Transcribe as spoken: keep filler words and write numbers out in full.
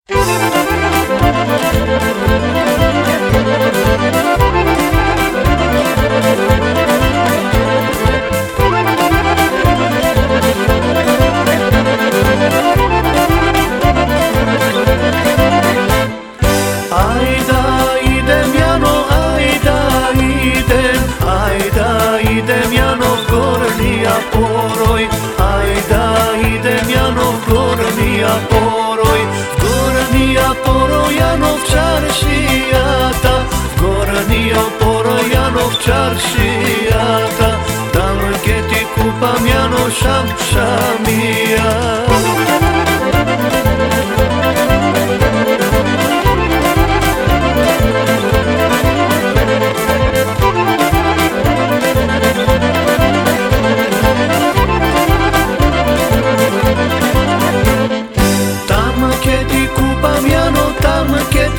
Poroj, ajda idem Janov Gornija poroj, Gornija poroj Janov čaršijata, Gornija poroj Janov čaršijata, tam gdje ti kupam Janov šam šamija. Tam gdje ti kupam Jano, tam gdje